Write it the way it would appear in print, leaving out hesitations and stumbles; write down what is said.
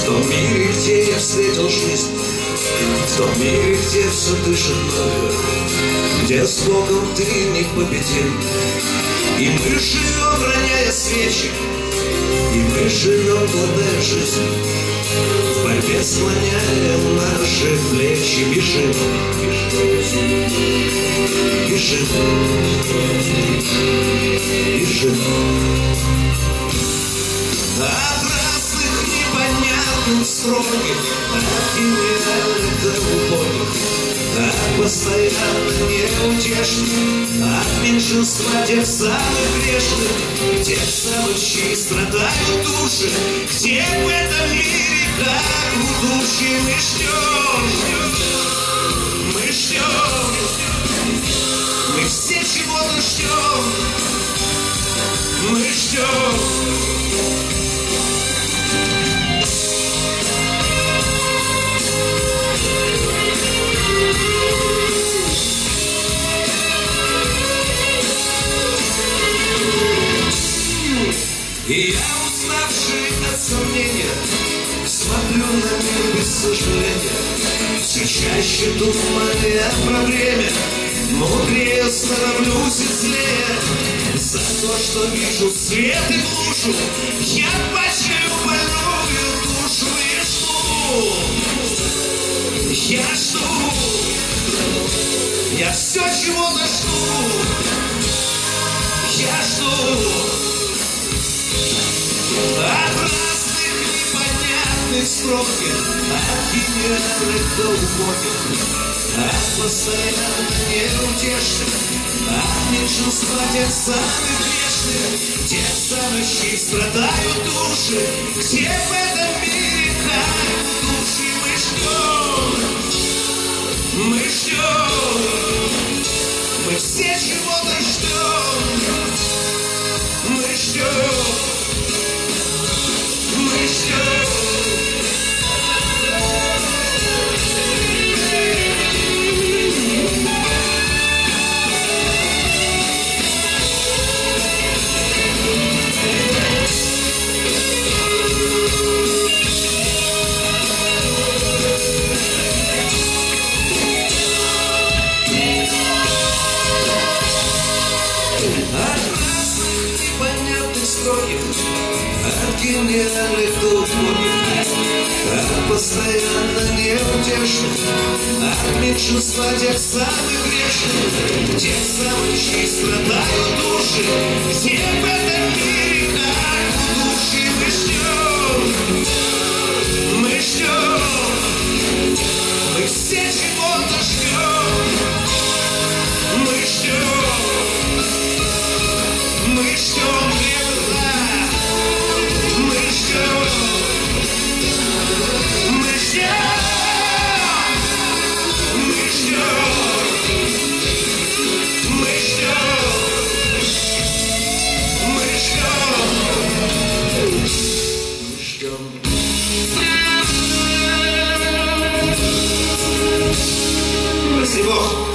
том мире, где я встретил жизнь, в том мире, где все дышит мною, где с Богом ты непобедим. И мы живем, роняя свечи, и мы живем, глотая жизнь, в борьбе склоняем наши плечи. Бежим, бежим, бежим от разных непонятных строгих, от гениальных до убогих, от постоянно неутешных, от меньшинства тех самых грешных, тех самых, чьи страдают души, где в этом мире, как у души, мы ждем, мы ждем, мы все чего-то ждем, мы ждем. И я, уставший от сомнения, смотрю на мир без сожаления, все чаще думая про время, мудрее становлюсь и злее. За то, что вижу свет и душу, я бачаю больную душу и жду. Я жду, я все чего-то жду. Я жду от разных непонятных строков, от гениальных до убогих, от постоянно неутешных, от меньшинства тех самых грешных, тех самых, чьи страдают души, где в этом мире, как у души, мы ждем, мы все чего-то ждем, мы ждем. Мы ждем. От разных непонятных строгих, от гениальных до убогих, от постоянно неутешных, от меньшинства тех самых грешных, тех самых, чьи страдают души, где в этом мире, как у души, мы ждем, мы ждем, мы все чего-то ждем, мы ждем, мы ждем греха. Мы ждем, мы ждем, мы ждем, мы ждем. Спасибо.